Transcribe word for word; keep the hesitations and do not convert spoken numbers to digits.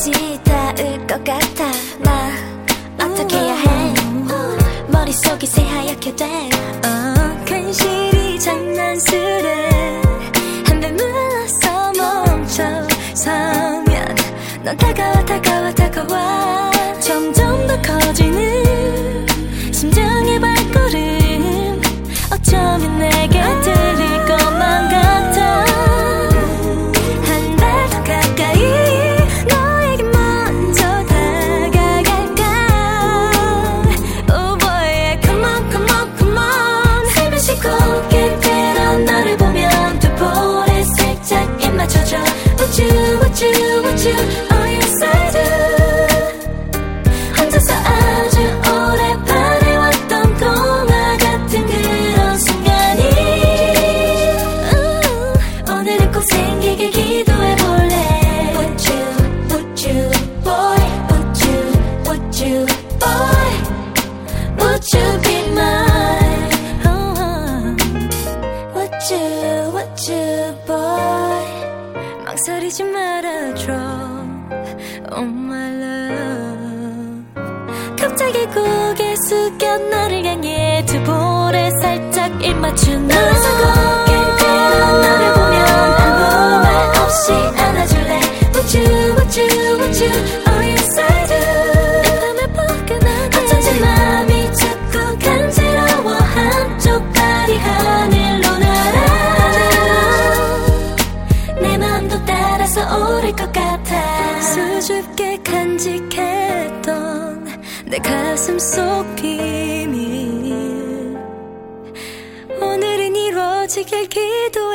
끝이 닿을 것 같아. 나 어떻게 해야 해? 머릿속이 새하얗게 돼. 어, 괜시리 장난스레 한 발 물러서 멈춰서면 넌 다가와 다가와 다가와 점점 더 커지는 심장의 발걸음 어쩌면 내게 들릴 것만 같아. 한 발 더 가까이 너에게 먼저 다가갈까. Oh boy, come on, come on, come on. 살며시 고개 들어 너를 보면 두 볼에 살짝 입 맞춰줘. Would you, would you, would you, are you inside you? 혼자서 아주 오래 바래왔던 동화 같은 그런 순간이 uh, 오늘은 꼭 생기길 기도해볼래. Would you, would you, boy, would you, would you, boy, would you be mine? uh, Would you, would you, boy, 망설이지 말아줘. Oh my love. 갑자기 고개 숙여 너를 향해 두 볼에 살짝 입 맞춘 너. 너에서 고개 들어 너를 보면 아무 말 없이 안아줄래. Would you, would you, would you, are you inside you? 내 맘에 포근한 어쩐지 맘이 자꾸 간지러워. 한쪽 발이 하늘로 날아. 내 맘도 따라서 오를 것 같아. 수줍게 간직했던 내 가슴 속 비밀 오늘은 이루어지길 기도해.